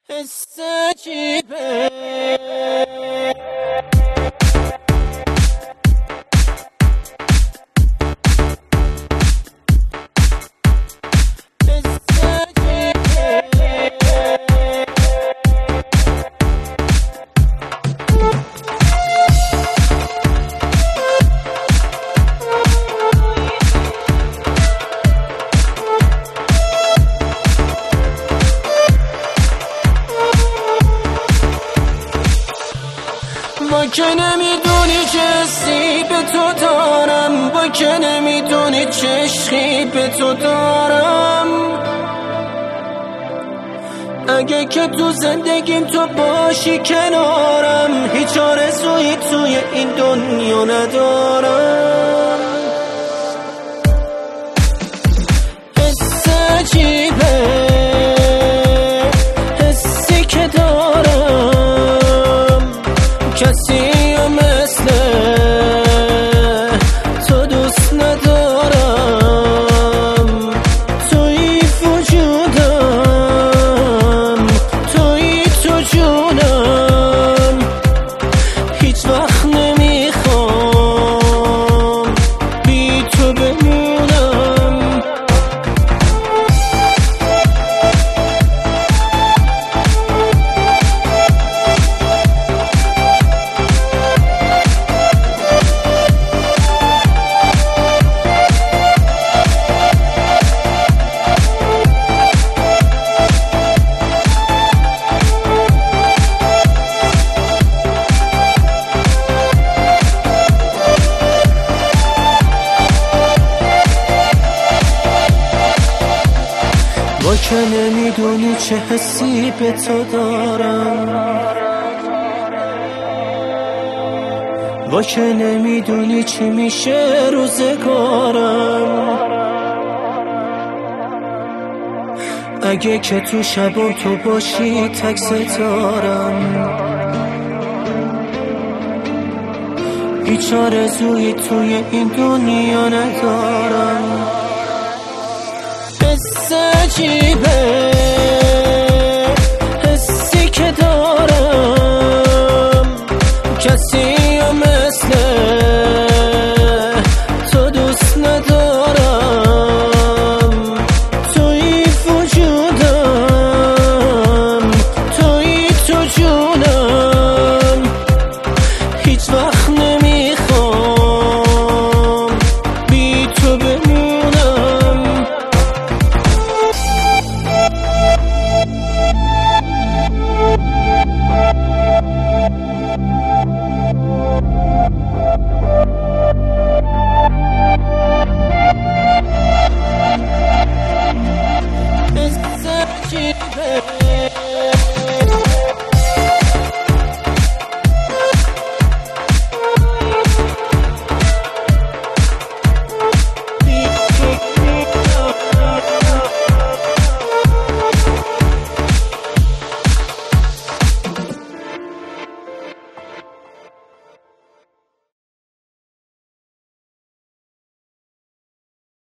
حس عجیبه با که نمیدونی چه حسی به تو دارم، با که نمیدونی چه عشقی به تو دارم. اگه که تو زندگیم تو باشی کنارم، هیچ آرزویی توی این دنیا ندارم. حس عجیبه حسی که دارم، کسی مثل تو دوست ندارم. توی وجودم، توی تو جونم، هیچ وقت نمیخوام بی تو بمونم. با که نمیدونی چه حسی به تو دارم، با که نمیدونی چی میشه روزگارم. اگه که تو شب و تو باشی تک ستارم، هیچ آرزویی توی این دنیا ندارم. حس عجیبه